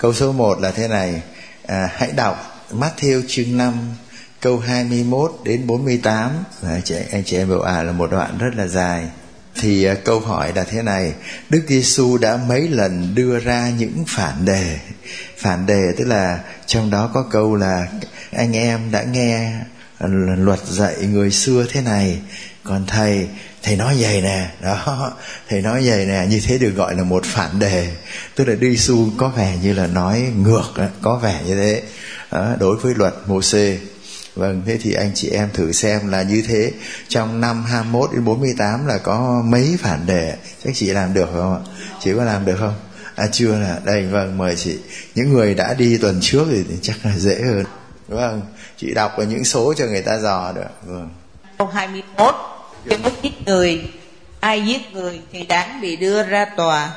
Câu số 1 là thế này. Hãy đọc Matthew chương 5 câu 21 đến 48. Anh chị em bảo là một đoạn rất là dài. Thì câu hỏi là thế này. Đức Giêsu đã mấy lần đưa ra những phản đề. Phản đề tức là trong đó có câu là anh em đã nghe luật dạy người xưa thế này, còn thầy nói vậy nè. Đó, thầy nói vậy nè. Như thế được gọi là một phản đề. Tức là Đức Giêsu có vẻ như là nói ngược, có vẻ như thế đối với luật Mô-xê. Vâng, thế thì anh chị em thử xem là như thế. Trong năm 21 đến 48 là có mấy phản đề. Chắc chị làm được không ạ? Chị có làm được không? Chưa là. Đây, vâng, mời chị. Những người đã đi tuần trước thì chắc là dễ hơn. Vâng, chị đọc vào những số cho người ta dò được. Vâng. Câu 21. Nếu giết người, ai giết người thì đáng bị đưa ra tòa.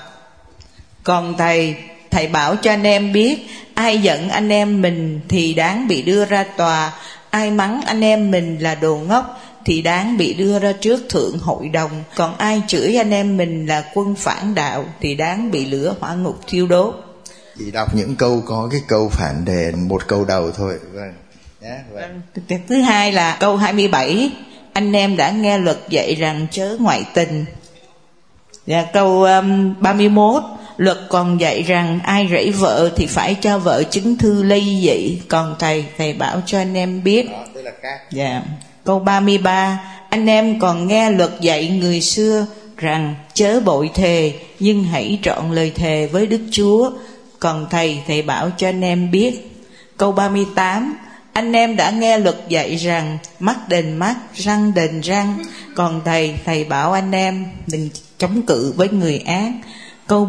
Còn thầy bảo cho anh em biết, ai giận anh em mình thì đáng bị đưa ra tòa. Ai mắng anh em mình là đồ ngốc thì đáng bị đưa ra trước thượng hội đồng. Còn ai chửi anh em mình là quân phản đạo thì đáng bị lửa hỏa ngục thiêu đốt. Chỉ đọc những câu có cái câu phản đề, một câu đầu thôi. Vâng. Vâng. Thứ hai là câu 27. Anh em đã nghe luật dạy rằng chớ ngoại tình. Và câu 31. Luật còn dạy rằng ai rẫy vợ thì phải cho vợ chứng thư ly dị. Còn thầy bảo cho anh em biết. Đó, tức là các. Dạ. Câu 33. Anh em còn nghe luật dạy người xưa rằng chớ bội thề, nhưng hãy trọn lời thề với Đức Chúa. Còn thầy bảo cho anh em biết. Câu 38. Anh em đã nghe luật dạy rằng mắt đền mắt, răng đền răng. Còn thầy bảo anh em đừng chống cự với người ác. Câu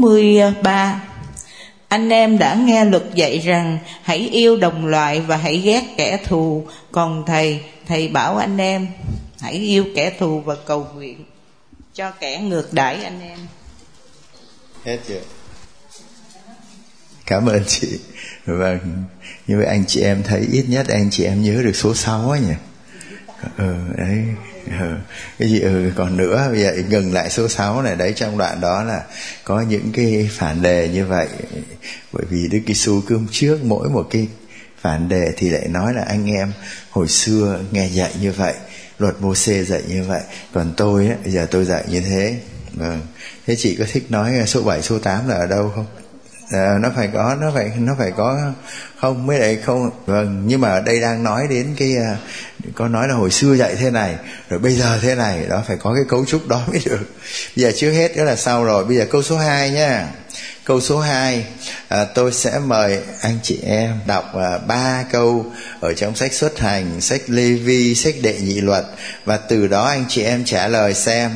43. Anh em đã nghe luật dạy rằng hãy yêu đồng loại và hãy ghét kẻ thù. Còn thầy bảo anh em hãy yêu kẻ thù và cầu nguyện cho kẻ ngược đãi anh em. Hết chưa? Cảm ơn chị. Vâng, như vậy anh chị em thấy ít nhất anh chị em nhớ được số 6 ấy nhỉ? Đấy. Cái gì còn nữa, bây giờ ngừng lại số 6 này. Đấy, trong đoạn đó là có những cái phản đề như vậy. Bởi vì Đức Giêsu cứ trước mỗi một cái phản đề thì lại nói là anh em hồi xưa nghe dạy như vậy, luật Mô-xê dạy như vậy, còn tôi ấy, bây giờ tôi dạy như thế. Vâng. Thế chị có thích nói số 7, số 8 là ở đâu không? Nó phải có không, mới lại không. Vâng, nhưng mà ở đây đang nói đến cái có nói là hồi xưa dạy thế này rồi bây giờ thế này, đó phải có cái cấu trúc đó mới được. Bây giờ trước hết đó là sau rồi. Bây giờ câu số 2 nhá. Câu số 2 tôi sẽ mời anh chị em đọc 3 câu ở trong sách Xuất Hành, sách Lê-vi, sách Đệ Nhị Luật, và từ đó anh chị em trả lời xem.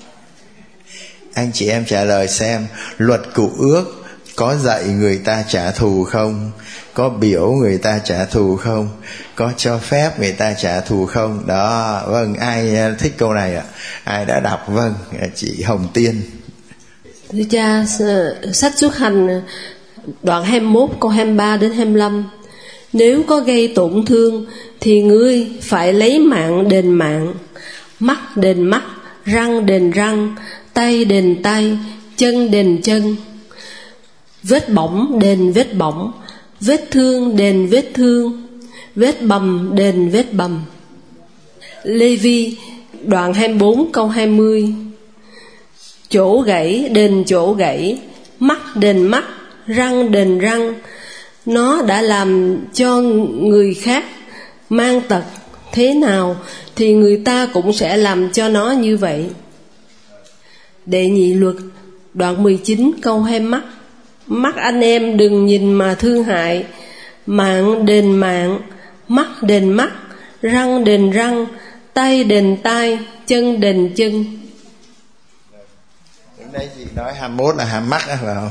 Anh chị em trả lời xem luật Cựu Ước có dạy người ta trả thù không? Có biểu người ta trả thù không? Có cho phép người ta trả thù không? Đó, vâng, ai thích câu này ạ? Ai đã đọc? Vâng, chị Hồng Tiên. Thưa cha, sách Xuất Hành đoạn 21 câu 23 đến 25. Nếu có gây tổn thương thì ngươi phải lấy mạng đền mạng, mắt đền mắt, răng đền răng, tay đền tay, chân đền chân. Vết bỏng đền vết bỏng, vết thương đền vết thương, vết bầm đền vết bầm. Lê-vi đoạn 24 câu 20. Chỗ gãy đền chỗ gãy, mắt đền mắt, răng đền răng. Nó đã làm cho người khác mang tật thế nào thì người ta cũng sẽ làm cho nó như vậy. Đệ Nhị Luật đoạn 19 câu 20. Mắt anh em đừng nhìn mà thương hại, mạng đền mạng, mắt đền mắt, răng đền răng, tay đền tay, chân đền chân. Đến đây chị nói 21 là 20 mắt phải không?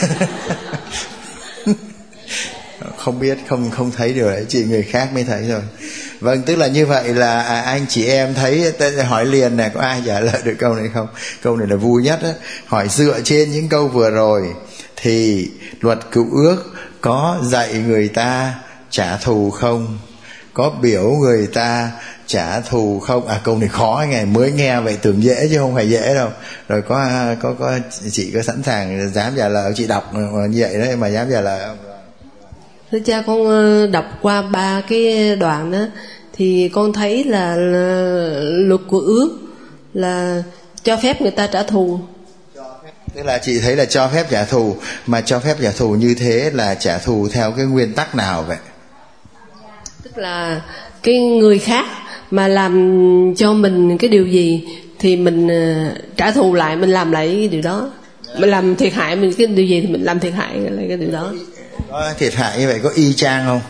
Không biết, không thấy được đấy, chị người khác mới thấy rồi. Vâng, tức là như vậy là anh chị em thấy, hỏi liền này, có ai trả lời được câu này không? Câu này là vui nhất đó. Hỏi dựa trên những câu vừa rồi thì luật Cựu Ước có dạy người ta trả thù không? có biểu người ta trả thù không? Câu này khó ngày mới nghe vậy tưởng dễ chứ không phải dễ đâu. Rồi có chị có sẵn sàng dám trả lời chị đọc như vậy đấy mà dám trả lời không? Thưa cha, con đọc qua 3 cái đoạn đó thì con thấy là luật của ước là cho phép người ta trả thù. Tức là chị thấy là cho phép trả thù, mà cho phép trả thù như thế là trả thù theo cái nguyên tắc nào vậy? Tức là cái người khác mà làm cho mình cái điều gì thì mình trả thù lại, mình làm lại cái điều đó. Mình làm thiệt hại mình cái điều gì thì mình làm thiệt hại lại cái điều đó. Có thiệt hại như vậy có y chang không?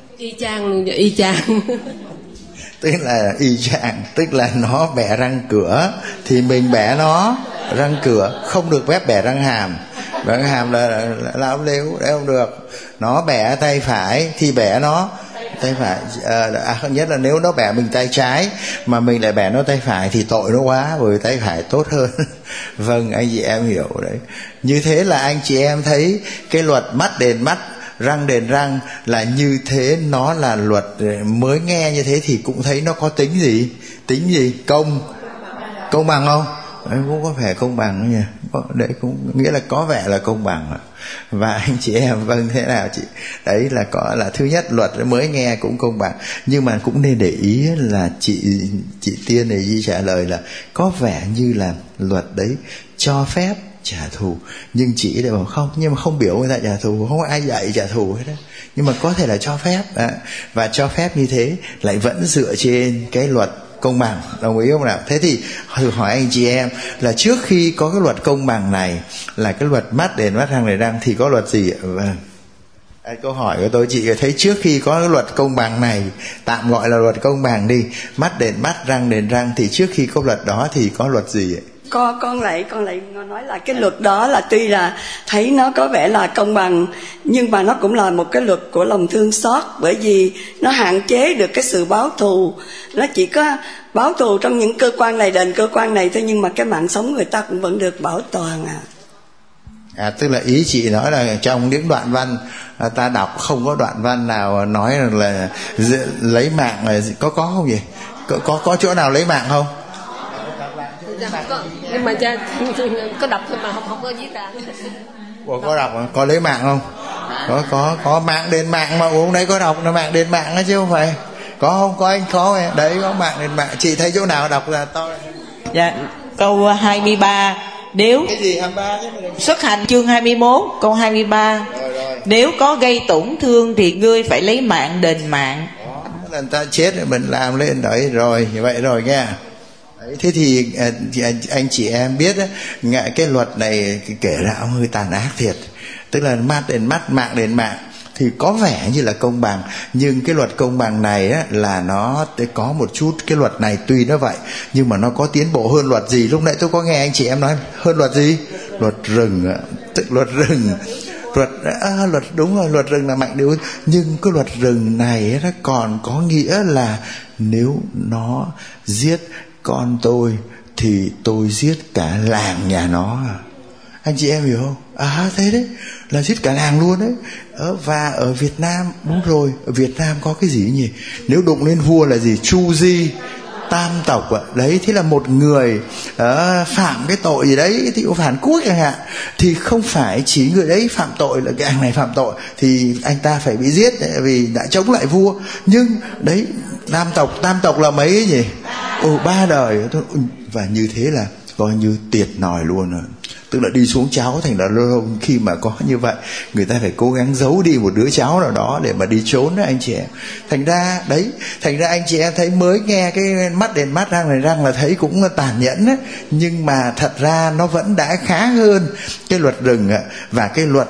Y chang Tức là y chang, tức là nó bẻ răng cửa thì mình bẻ nó răng cửa, không được phép bẻ răng hàm. Bẻ răng hàm là láo lếu, đấy không được. Nó bẻ tay phải thì bẻ nó tay phải. Nhất là nếu nó bẻ mình tay trái mà mình lại bẻ nó tay phải thì tội nó quá, bởi tay phải tốt hơn. Vâng, anh chị em hiểu đấy. Như thế là anh chị em thấy cái luật mắt đền mắt, răng đền răng là như thế, nó là luật. Mới nghe như thế thì cũng thấy nó có tính gì? Tính gì? Công bằng không? Đấy, cũng có vẻ công bằng đó nha. Đấy cũng nghĩa là có vẻ là công bằng. Và anh chị em, vâng, thế nào chị? Đấy là có là thứ nhất, luật mới nghe cũng công bằng. Nhưng mà cũng nên để ý là chị Tiên này Di trả lời là có vẻ như là luật đấy cho phép trả thù, nhưng chị lại bảo không, nhưng mà không biểu người ta trả thù, không có ai dạy trả thù hết đó. Nhưng mà có thể là cho phép, và cho phép như thế lại vẫn dựa trên cái luật công bằng, đồng ý không nào? Thế thì thử hỏi anh chị em là trước khi có cái luật công bằng này, là cái luật mắt đền mắt răng đền răng, thì có luật gì ạ? Vâng. Câu hỏi của tôi, chị thấy trước khi có cái luật công bằng này, tạm gọi là luật công bằng đi, mắt đền mắt răng đền răng, thì trước khi có luật đó thì có luật gì ạ? Con lại nói là cái luật đó là tuy là thấy nó có vẻ là công bằng, nhưng mà nó cũng là một cái luật của lòng thương xót, bởi vì nó hạn chế được cái sự báo thù. Nó chỉ có báo thù trong những cơ quan này đền cơ quan này thôi, nhưng mà cái mạng sống người ta cũng vẫn được bảo toàn Tức là ý chị nói là trong những đoạn văn ta đọc không có đoạn văn nào nói là lấy mạng là có không vậy? Có chỗ nào lấy mạng không? Nhưng mà cha có đọc thôi mà không có viết ra. Có đọc, có lấy mạng không? Có mạng đền mạng mà uống đấy, có đọc là mạng đền mạng đó chứ không phải. Có không? Có anh có ấy. Đấy, có mạng đền mạng. Chị thấy chỗ nào đọc là to? Dạ, câu 23. Nếu cái gì 23 chứ? Xuất Hành chương 21 câu 23. Rồi. Nếu có gây tổn thương thì ngươi phải lấy mạng đền mạng. Đó, là người ta chết rồi mình làm lên đấy rồi, như vậy rồi nghe. Đấy, thế thì anh chị em biết á, cái luật này kể ra hơi tàn ác thiệt. Tức là mắt đền mắt, mạng đền mạng thì có vẻ như là công bằng, nhưng cái luật công bằng này á, là nó có một chút, cái luật này tuy nó vậy nhưng mà nó có tiến bộ hơn luật gì? Lúc nãy tôi có nghe anh chị em nói hơn luật gì? Luật rừng, tức luật rừng. Luật đúng rồi, luật rừng là mạnh điều, nhưng cái luật rừng này nó còn có nghĩa là nếu nó giết con tôi thì tôi giết cả làng nhà nó. Anh chị em hiểu không? Thế đấy, là giết cả làng luôn đấy. Và ở Việt Nam, đúng rồi, ở Việt Nam có cái gì nhỉ? Nếu đụng lên vua là gì? Chu di tam tộc ạ. Đấy, thế là một người phạm cái tội gì đấy, thì phản quốc chẳng hạn, thì không phải chỉ người đấy phạm tội là cái anh này phạm tội thì anh ta phải bị giết vì đã chống lại vua. Nhưng đấy, tam tộc là mấy ấy nhỉ? 3 đời. Và như thế là coi như tiệt nòi luôn rồi. Tức là đi xuống cháu, thành ra lâu khi mà có như vậy người ta phải cố gắng giấu đi một đứa cháu nào đó để mà đi trốn đó anh chị em. Thành ra anh chị em thấy mới nghe cái mắt đền mắt răng đền răng là thấy cũng tàn nhẫn ấy. Nhưng mà thật ra nó vẫn đã khá hơn cái luật rừng và cái luật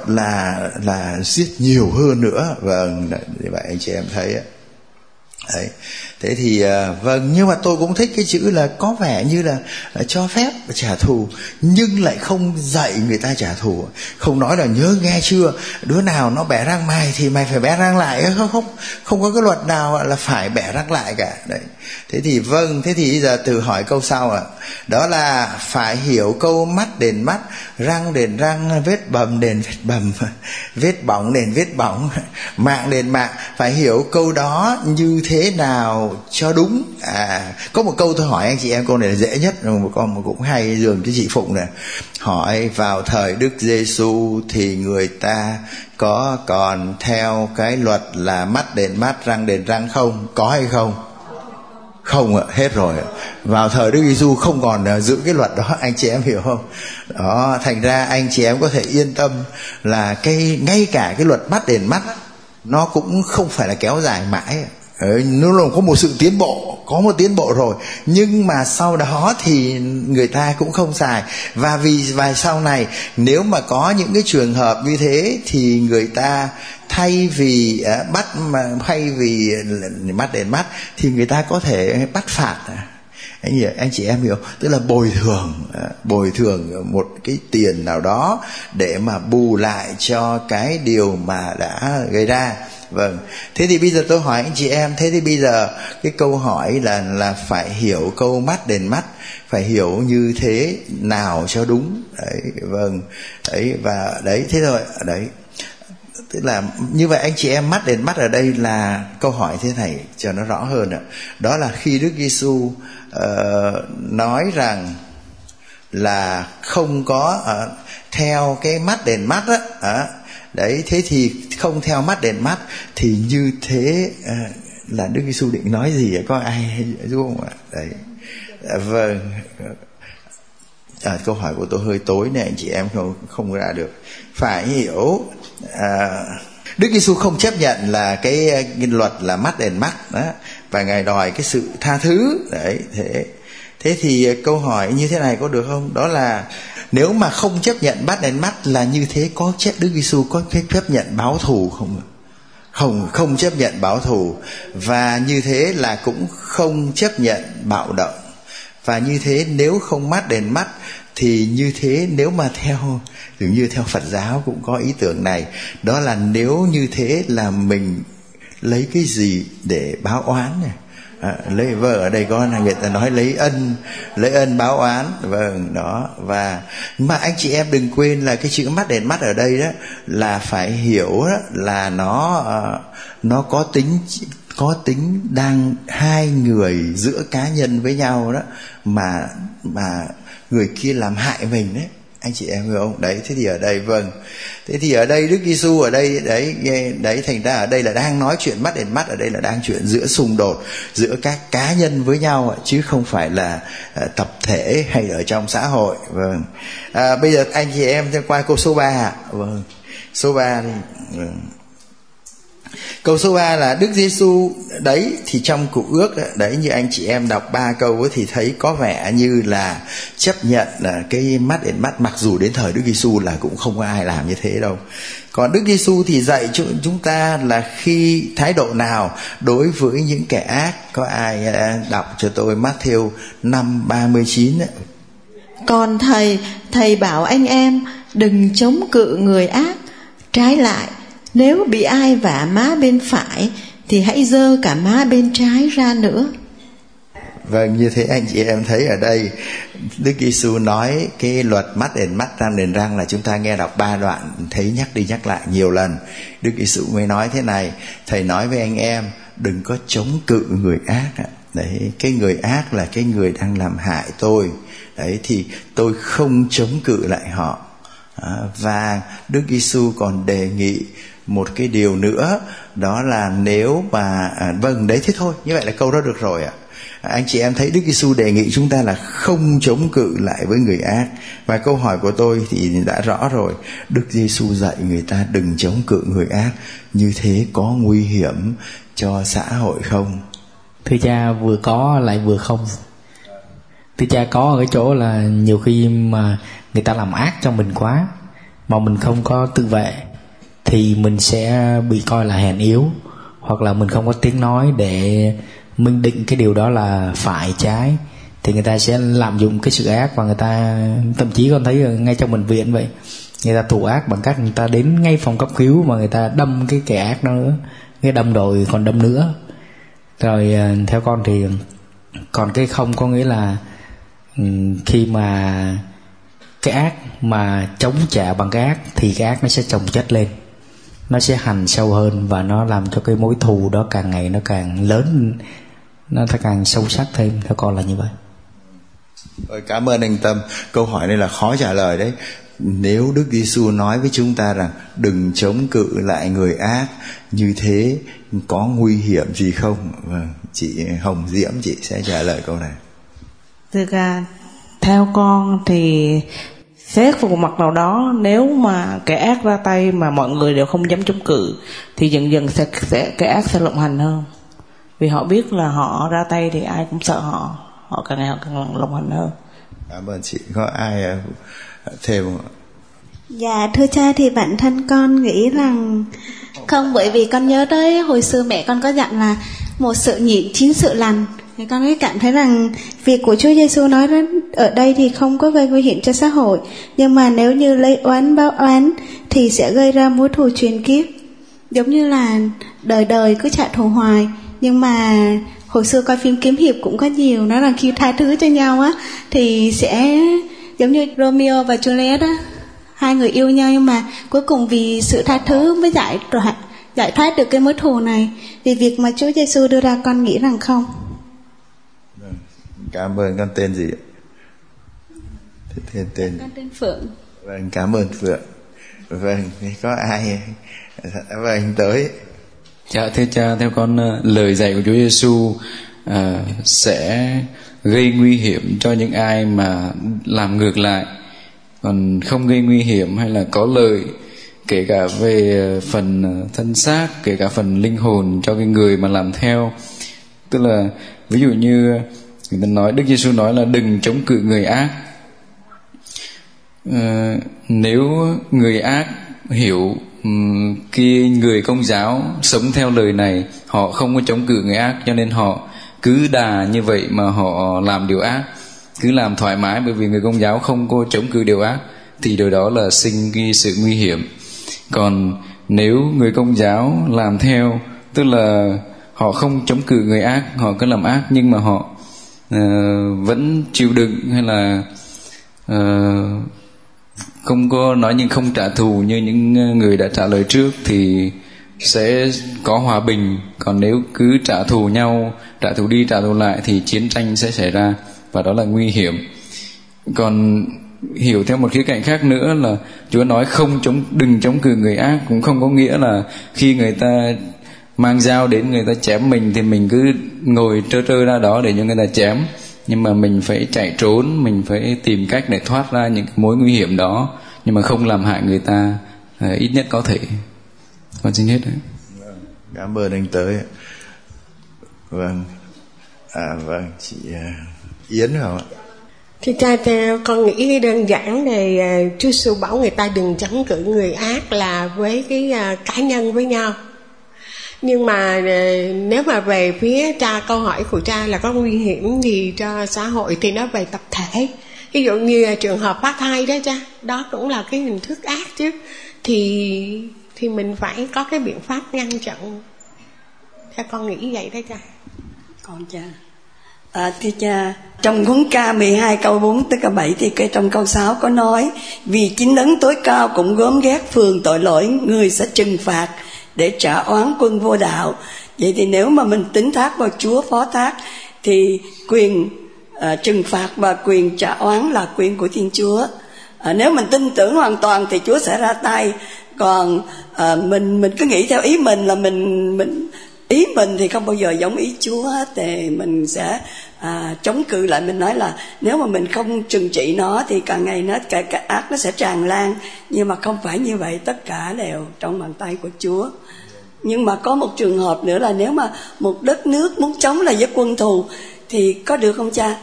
là giết nhiều hơn nữa. Vâng, như vậy anh chị em thấy ấy. Đấy. Thế thì vâng, nhưng mà tôi cũng thích cái chữ là có vẻ như là cho phép trả thù, nhưng lại không dạy người ta trả thù. Không nói là nhớ nghe chưa, đứa nào nó bẻ răng mày thì mày phải bẻ răng lại. Không có cái luật nào là phải bẻ răng lại cả. Đấy. Thế thì vâng, thế thì bây giờ từ hỏi câu sau ạ. Đó là phải hiểu câu mắt đền mắt, răng đền răng, vết bầm đền vết bầm, vết bỏng đền vết bỏng, mạng đền mạng. Phải hiểu câu đó như thế nào cho đúng. Có một câu tôi hỏi anh chị em, câu này là dễ nhất, một con mà cũng hay dường cái chị Phụng này. Hỏi vào thời Đức Giêsu thì người ta có còn theo cái luật là mắt đền mắt, răng đền răng không? Có hay không? Không ạ, hết rồi ạ. Vào thời Đức Giêsu không còn giữ cái luật đó, anh chị em hiểu không? Đó, thành ra anh chị em có thể yên tâm là ngay cả cái luật mắt đền mắt nó cũng không phải là kéo dài mãi. Nó có một sự tiến bộ, có một tiến bộ rồi, nhưng mà sau đó thì người ta cũng không xài. Và vì sau này nếu mà có những cái trường hợp như thế thì người ta thay vì mắt đền mắt thì người ta có thể bắt phạt. Anh chị em hiểu, tức là bồi thường một cái tiền nào đó để mà bù lại cho cái điều mà đã gây ra. Vâng, thế thì bây giờ tôi hỏi anh chị em, thế thì bây giờ cái câu hỏi là phải hiểu câu mắt đền mắt, phải hiểu như thế nào cho đúng. Đấy, vâng, đấy, và đấy, thế rồi, đấy. Tức là như vậy anh chị em, mắt đền mắt ở đây là câu hỏi thế này cho nó rõ hơn ạ. Đó là khi Đức Giêsu nói rằng là không có theo cái mắt đền mắt á, đấy, thế thì không theo mắt đền mắt thì như thế là Đức Giêsu định nói gì? Có ai giúp không ạ? Đấy, vâng. Câu hỏi của tôi hơi tối này, anh chị em không ra được. Phải hiểu Đức Giêsu không chấp nhận là cái luật là mắt đền mắt đó, và Ngài đòi cái sự tha thứ. Đấy, thế thì câu hỏi như thế này có được không? Đó là nếu mà không chấp nhận mắt đền mắt là như thế, có Đức Giêsu có chấp nhận báo thù không? Không chấp nhận báo thù. Và như thế là cũng không chấp nhận bạo động. Và như thế nếu không mắt đền mắt thì như thế, nếu mà dường như theo Phật giáo cũng có ý tưởng này, đó là nếu như thế là mình lấy cái gì để báo oán này? Lấy vợ ở đây có là người ta nói lấy ân báo oán. Vâng, đó. Và mà anh chị em đừng quên là cái chữ mắt đền mắt ở đây đó là phải hiểu đó, là nó có tính đang hai người giữa cá nhân với nhau đó, mà người kia làm hại mình đấy, anh chị em hiểu không? Đấy, thế thì ở đây vâng, thế thì ở đây Đức Giêsu ở đây đấy, thành ra ở đây là đang nói chuyện mắt đền mắt, ở đây là đang chuyện giữa xung đột giữa các cá nhân với nhau, chứ không phải là tập thể hay ở trong xã hội. Vâng. Bây giờ anh chị em xem qua câu số 3. Vâng, số 3 đi. Vâng. Câu số 3 là Đức Giêsu đấy, thì trong Cựu Ước đấy, như anh chị em đọc 3 câu ấy, thì thấy có vẻ như là chấp nhận là cái mắt đền mắt, mặc dù đến thời Đức Giêsu là cũng không có ai làm như thế đâu. Còn Đức Giêsu thì dạy cho chúng ta là khi thái độ nào đối với những kẻ ác. Có ai đọc cho tôi Matthew 5:39 ấy. Còn thầy bảo anh em đừng chống cự người ác, trái lại nếu bị ai vả má bên phải thì hãy giơ cả má bên trái ra nữa. Vâng, như thế anh chị em thấy ở đây Đức Giêsu nói cái luật mắt đền mắt, răng đền răng là chúng ta nghe đọc 3 đoạn, thấy nhắc đi nhắc lại nhiều lần. Đức Giêsu mới nói thế này: thầy nói với anh em đừng có chống cự người ác. Đấy, cái người ác là cái người đang làm hại tôi. Đấy, thì tôi không chống cự lại họ. Và Đức Giêsu còn đề nghị một cái điều nữa, đó là nếu mà vâng, đấy, thế thôi, như vậy là câu đó được rồi ạ. Anh chị em thấy Đức Giêsu đề nghị chúng ta là không chống cự lại với người ác. Và câu hỏi của tôi thì đã rõ rồi, Đức Giêsu dạy người ta đừng chống cự người ác, như thế có nguy hiểm cho xã hội không? Thưa cha, vừa có lại vừa không. Thưa cha, có ở cái chỗ là nhiều khi mà người ta làm ác cho mình quá mà mình không có tự vệ thì mình sẽ bị coi là hèn yếu, hoặc là mình không có tiếng nói để minh định cái điều đó là phải trái, thì người ta sẽ lạm dụng cái sự ác. Và người ta thậm chí con thấy ngay trong bệnh viện vậy, người ta thủ ác bằng cách người ta đến ngay phòng cấp cứu mà người ta đâm cái kẻ ác đó nữa, cái đâm rồi còn đâm nữa. Rồi theo con thì còn cái không có nghĩa là khi mà cái ác mà chống trả bằng cái ác thì cái ác nó sẽ chồng chất lên, nó sẽ hành sâu hơn, và nó làm cho cái mối thù đó càng ngày nó càng lớn, nó càng sâu sắc thêm. Theo con là như vậy. Rồi, cảm ơn anh Tâm. Câu hỏi này là khó trả lời đấy. Nếu Đức Giêsu nói với chúng ta rằng đừng chống cự lại người ác, như thế có nguy hiểm gì không? Vâng, chị Hồng Diễm, chị sẽ trả lời câu này. Thưa ca, theo con thì xét vào một mặt nào đó, nếu mà kẻ ác ra tay mà mọi người đều không dám chống cự thì dần dần kẻ ác sẽ lộng hành hơn. Vì họ biết là họ ra tay thì ai cũng sợ họ, họ càng ngày họ càng lộng hành hơn. Cảm ơn chị. Có ai thêm không? Dạ thưa cha, thì bản thân con nghĩ rằng không, bởi vì con nhớ tới hồi xưa mẹ con có dặn là một sự nhịn 9 sự lành. Thì con ấy cảm thấy rằng việc của Chúa Giêsu nói ở đây thì không có gây nguy hiểm cho xã hội, nhưng mà nếu như lấy oán báo oán thì sẽ gây ra mối thù truyền kiếp, giống như là đời đời cứ trả thù hoài. Nhưng mà hồi xưa coi phim kiếm hiệp cũng có nhiều nói rằng khi tha thứ cho nhau á thì sẽ giống như Romeo và Juliet á, hai người yêu nhau nhưng mà cuối cùng vì sự tha thứ mới giải thoát được cái mối thù này. Vì việc mà Chúa Giêsu đưa ra, con nghĩ rằng không. Cảm ơn. Con tên gì ạ? Tên Con tên Phượng. Vâng, cảm ơn Phượng. Vâng, có ai? Vâng, tới. Dạ thưa cha, theo con lời dạy của Chúa Giêsu sẽ gây nguy hiểm cho những ai mà làm ngược lại, còn không gây nguy hiểm hay là có lợi, kể cả về phần thân xác, kể cả phần linh hồn cho cái người mà làm theo. Tức là ví dụ như người ta nói, Đức Giêsu nói là đừng chống cự người ác. Nếu người ác hiểu khi người Công giáo sống theo lời này, họ không có chống cự người ác, cho nên họ cứ đà như vậy mà họ làm điều ác, cứ làm thoải mái, bởi vì người Công giáo không có chống cự điều ác, thì điều đó là sinh cái sự nguy hiểm. Còn nếu người Công giáo làm theo, tức là họ không chống cự người ác, họ cứ làm ác nhưng mà họ vẫn chịu đựng, hay là không có nói nhưng không trả thù như những người đã trả lời trước, thì sẽ có hòa bình. Còn nếu cứ trả thù nhau, trả thù đi trả thù lại, thì chiến tranh sẽ xảy ra, và đó là nguy hiểm. Còn hiểu theo một khía cạnh khác nữa là Chúa nói đừng chống cự người ác, cũng không có nghĩa là khi người ta mang dao đến người ta chém mình thì mình cứ ngồi trơ ra đó để cho người ta chém. Nhưng mà mình phải chạy trốn, mình phải tìm cách để thoát ra những mối nguy hiểm đó, nhưng mà không làm hại người ta, ít nhất có thể. Con xin hết đấy. Cảm ơn anh Tới. Vâng. Vâng, chị Yến không ạ? Thì cha, con nghĩ đơn giản là Chúa Giêsu bảo người ta đừng chống cự người ác là với cái cá nhân với nhau. Nhưng mà nếu mà về phía cha, câu hỏi của cha là có nguy hiểm gì cho xã hội thì nó về tập thể. Ví dụ như trường hợp phá thai đó cha, đó cũng là cái hình thức ác chứ, thì mình phải có cái biện pháp ngăn chặn. Theo con nghĩ vậy đó cha. Con cha. Thưa cha, trong Huấn Ca 12 câu 4 tới câu 7 thì trong câu 6 có nói: vì chính đấng tối cao cũng gớm ghét phường tội lỗi, người sẽ trừng phạt để trả oán quân vô đạo. Vậy thì nếu mà mình tín thác vào Chúa, phó thác, thì quyền trừng phạt và quyền trả oán là quyền của Thiên Chúa. Nếu mình tin tưởng hoàn toàn thì Chúa sẽ ra tay. Còn mình cứ nghĩ theo ý mình là ý mình thì không bao giờ giống ý Chúa hết, thì mình sẽ chống cự lại. Mình nói là nếu mà mình không trừng trị nó thì càng ngày cái ác nó sẽ tràn lan. Nhưng mà không phải như vậy, tất cả đều trong bàn tay của Chúa. Nhưng mà có một trường hợp nữa là nếu mà một đất nước muốn chống lại với quân thù thì có được không cha?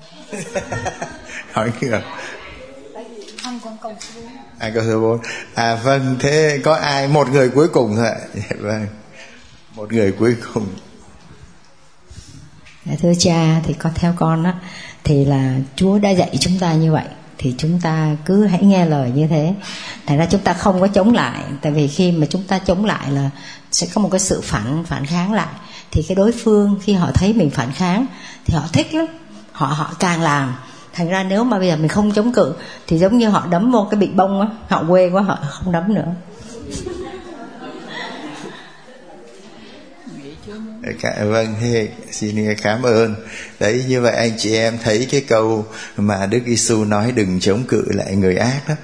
Hỏi kìa. Câu số 4. Vâng, thế có ai, một người cuối cùng thôi ạ. Vâng, một người cuối cùng. Thưa cha, thì theo con á, thì là Chúa đã dạy chúng ta như vậy, thì chúng ta cứ hãy nghe lời như thế. Thành ra chúng ta không có chống lại, tại vì khi mà chúng ta chống lại là sẽ có một cái sự phản kháng lại. Thì cái đối phương khi họ thấy mình phản kháng thì họ thích lắm, họ càng làm. Thành ra nếu mà bây giờ mình không chống cự thì giống như họ đấm vô cái bị bông á, họ quê quá họ không đấm nữa. Vâng, thế xin cảm ơn. Đấy, như vậy anh chị em thấy cái câu mà Đức Giêsu nói đừng chống cự lại người ác đó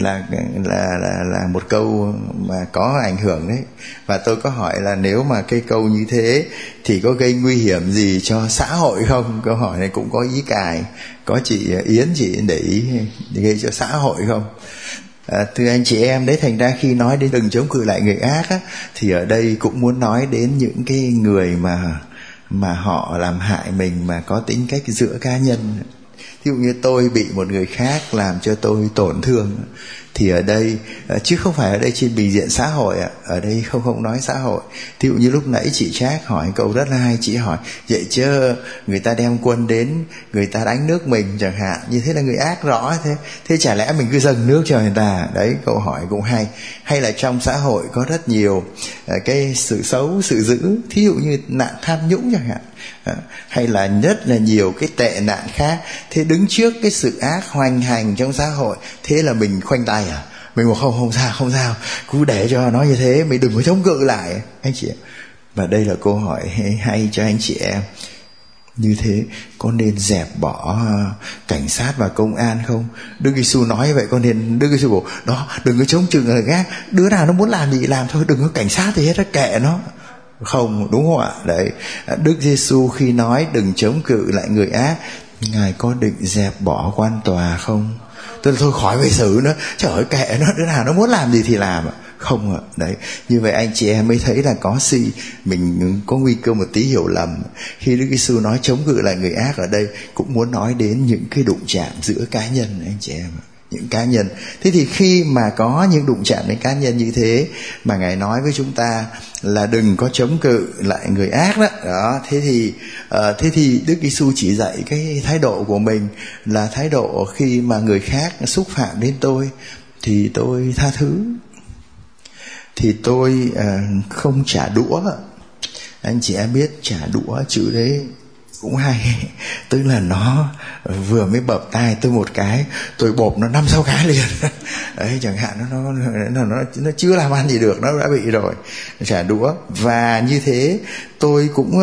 là một câu mà có ảnh hưởng đấy. Và tôi có hỏi là nếu mà cái câu như thế thì có gây nguy hiểm gì cho xã hội không? Câu hỏi này cũng có ý cài. Có chị Yến, chị để ý gây cho xã hội không? Thưa anh chị em, đấy, thành ra khi nói đến đừng chống cự lại người ác á, thì ở đây cũng muốn nói đến những cái người mà họ làm hại mình mà có tính cách giữa cá nhân. Ví dụ như tôi bị một người khác làm cho tôi tổn thương, thì ở đây chứ không phải ở đây trên bình diện xã hội ạ, ở đây không nói xã hội. Ví dụ như lúc nãy chị Trác hỏi câu rất là hay, chị hỏi vậy chứ người ta đem quân đến, người ta đánh nước mình chẳng hạn, như thế là người ác rõ thế chả lẽ mình cứ dâng nước cho người ta? Đấy, câu hỏi cũng hay. Hay là trong xã hội có rất nhiều cái sự xấu, sự dữ, thí dụ như nạn tham nhũng chẳng hạn, hay là rất là nhiều cái tệ nạn khác. Thế đứng trước cái sự ác hoành hành trong xã hội, thế là mình khoanh tay à? Mình bảo không sao, cứ để cho nó như thế, mình đừng có chống cự lại, anh chị em. Và đây là câu hỏi hay cho anh chị em. Như thế có nên dẹp bỏ cảnh sát và công an không? Đức Giêsu nói vậy, có nên? Đức Giêsu bảo đó, đừng có chống cự người khác, đứa nào nó muốn làm gì làm thôi, đừng có cảnh sát thì hết, kệ nó. Không, đúng không ạ? Đấy, Đức Giêsu khi nói đừng chống cự lại người ác, Ngài có định dẹp bỏ quan tòa không? Tôi thôi khỏi phải xử nữa, trời ơi kệ nó, đứa nào nó muốn làm gì thì làm ạ. Không ạ. Đấy, như vậy anh chị em mới thấy là mình có nguy cơ một tí hiểu lầm. Khi Đức Giêsu nói chống cự lại người ác, ở đây cũng muốn nói đến những cái đụng chạm giữa cá nhân anh chị em, những cá nhân. Thế thì khi mà có những đụng chạm đến cá nhân như thế mà Ngài nói với chúng ta là đừng có chống cự lại người ác đó, thế thì Đức Giêsu chỉ dạy cái thái độ của mình là thái độ khi mà người khác xúc phạm đến tôi thì tôi tha thứ, thì tôi không trả đũa. Anh chị em biết trả đũa chữ đấy cũng hay, tức là nó vừa mới bập tai tôi một cái, tôi bộp nó 5-6 cái liền đấy chẳng hạn, nó chưa làm ăn gì được, nó đã bị rồi, trả đũa. Và như thế tôi cũng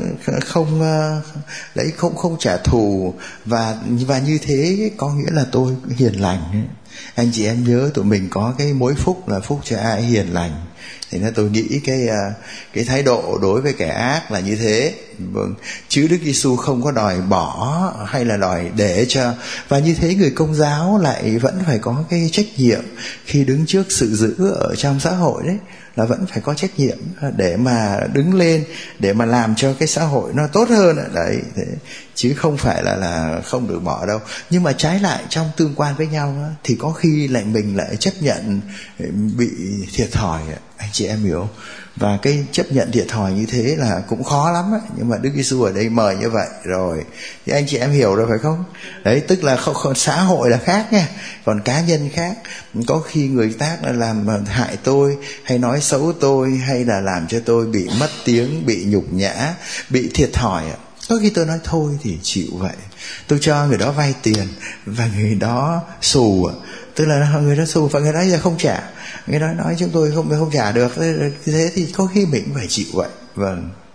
không trả thù, và như thế có nghĩa là tôi hiền lành ấy. Anh chị em nhớ tụi mình có cái mối phúc là phúc cho ai hiền lành. Thì nên tôi nghĩ cái thái độ đối với kẻ ác là như thế. Vâng, chứ Đức Giêsu không có đòi bỏ hay là đòi để cho. Và như thế người Công giáo lại vẫn phải có cái trách nhiệm khi đứng trước sự dữ ở trong xã hội đấy, là vẫn phải có trách nhiệm để mà đứng lên, để mà làm cho cái xã hội nó tốt hơn đấy. Thế, chứ không phải là không được bỏ đâu. Nhưng mà trái lại trong tương quan với nhau thì có khi lại mình lại chấp nhận bị thiệt thòi, anh chị em hiểu. Và cái chấp nhận thiệt thòi như thế là cũng khó lắm ấy. Nhưng mà Đức Giêsu ở đây mời như vậy rồi thì anh chị em hiểu rồi phải không? Đấy, tức là không, xã hội là khác nha, còn cá nhân khác. Có khi người tác là làm hại tôi, hay nói xấu tôi, hay là làm cho tôi bị mất tiếng, bị nhục nhã, bị thiệt thòi. Có khi tôi nói thôi thì chịu vậy, tôi cho người đó vay tiền và người đó xù, tức là người đó xù và người đó giờ không trả, người đó nói chúng tôi không trả được, thế thì có khi mình phải chịu vậy. Vâng.